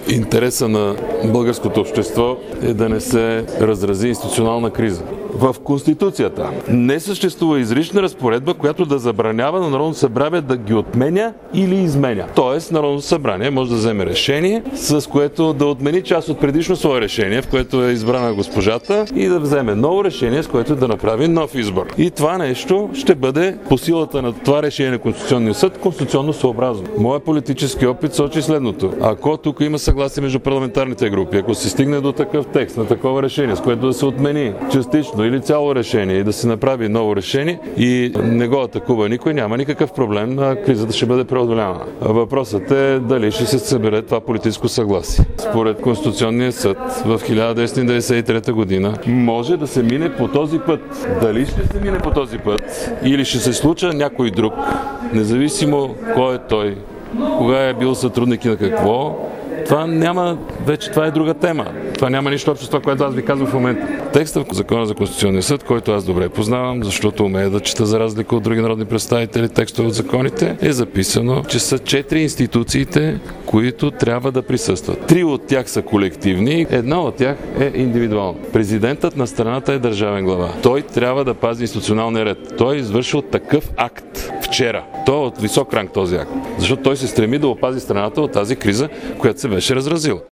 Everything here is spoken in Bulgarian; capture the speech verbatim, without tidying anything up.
Интереса на българското общество е да не се разрази институционална криза. В Конституцията не съществува изрична разпоредба, която да забранява на Народното събрание да ги отменя или изменя. Тоест, Народното събрание може да вземе решение, с което да отмени част от предишно свое решение, в което е избрана госпожата, и да вземе ново решение, с което да направи нов избор. И това нещо ще бъде по силата на това решение на Конституционния съд конституционно съобразно. Моя политически опит сочи следното. Ако тук има съгласие между парламентарните групи, ако се стигне до такъв текст на такова решение, с което да се отмени частично или цяло решение и да се направи ново решение и не го атакува никой, няма никакъв проблем, а кризата ще бъде преодоляна. Въпросът е дали ще се събере това политическо съгласие. Според Конституционния съд в хиляда деветстотин деветдесет и трета година може да се мине по този път. Дали ще се мине по този път или ще се случа някой друг, независимо кой е той, кога е бил сътрудник и на какво, това няма, вече това е друга тема. Това няма нищо общо с това, което аз ви казвам в момента. Текстът в Закона за Конституционния съд, който аз добре познавам, защото умея да чета за разлика от други народни представители текстове от законите, е записано, че са четири институциите, които трябва да присъстват. Три от тях са колективни, една от тях е индивидуална. Президентът на страната е държавен глава. Той трябва да пази институционалния ред. Той е извършил такъв акт вчера. Той е от висок ранг този акт, защото той се стреми да опази страната от тази криза, която се беше разразила.